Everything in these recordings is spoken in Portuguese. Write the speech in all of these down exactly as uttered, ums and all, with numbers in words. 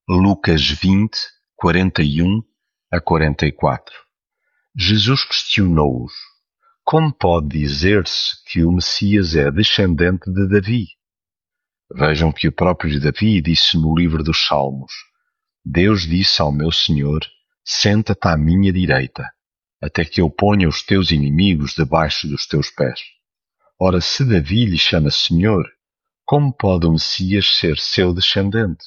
Lucas vinte, quarenta e um a quarenta e quatro. Jesus questionou-os: como pode dizer-se que o Messias é descendente de Davi? Vejam que o próprio Davi disse no livro dos Salmos: Deus disse ao meu Senhor: senta-te à minha direita, até que eu ponha os teus inimigos debaixo dos teus pés. Ora, se Davi lhe chama Senhor, como pode o Messias ser seu descendente?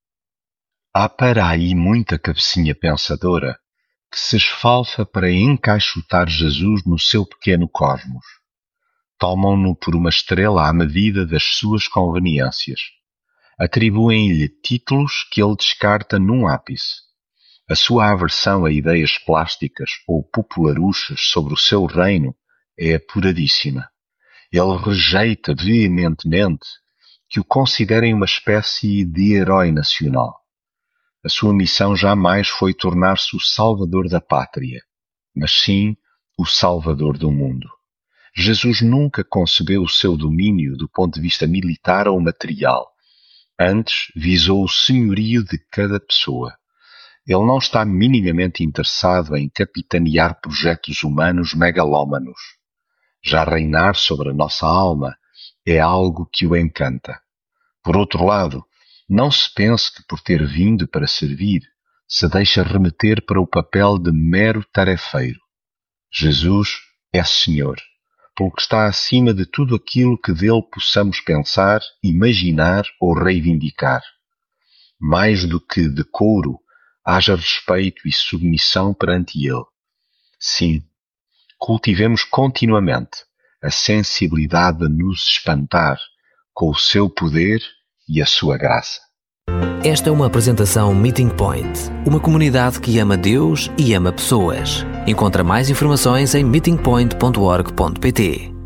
Há para aí muita cabecinha pensadora que se esfalfa para encaixotar Jesus no seu pequeno cosmos. Tomam-no por uma estrela à medida das suas conveniências. Atribuem-lhe títulos que ele descarta num ápice. A sua aversão a ideias plásticas ou popularuchas sobre o seu reino é apuradíssima. Ele rejeita veementemente que o considerem uma espécie de herói nacional. A sua missão jamais foi tornar-se o salvador da pátria, mas sim o salvador do mundo. Jesus nunca concebeu o seu domínio do ponto de vista militar ou material. Antes, visou o senhorio de cada pessoa. Ele não está minimamente interessado em capitanear projetos humanos megalómanos. Já reinar sobre a nossa alma é algo que o encanta. Por outro lado, não se pense que por ter vindo para servir, se deixa remeter para o papel de mero tarefeiro. Jesus é Senhor, pelo que está acima de tudo aquilo que dele possamos pensar, imaginar ou reivindicar. Mais do que decoro, haja respeito e submissão perante ele. Sim, cultivemos continuamente a sensibilidade de nos espantar com o seu poder e a sua graça. Esta é uma apresentação Meeting Point, uma comunidade que ama Deus e ama pessoas. Encontra mais informações em meeting point ponto org ponto pt.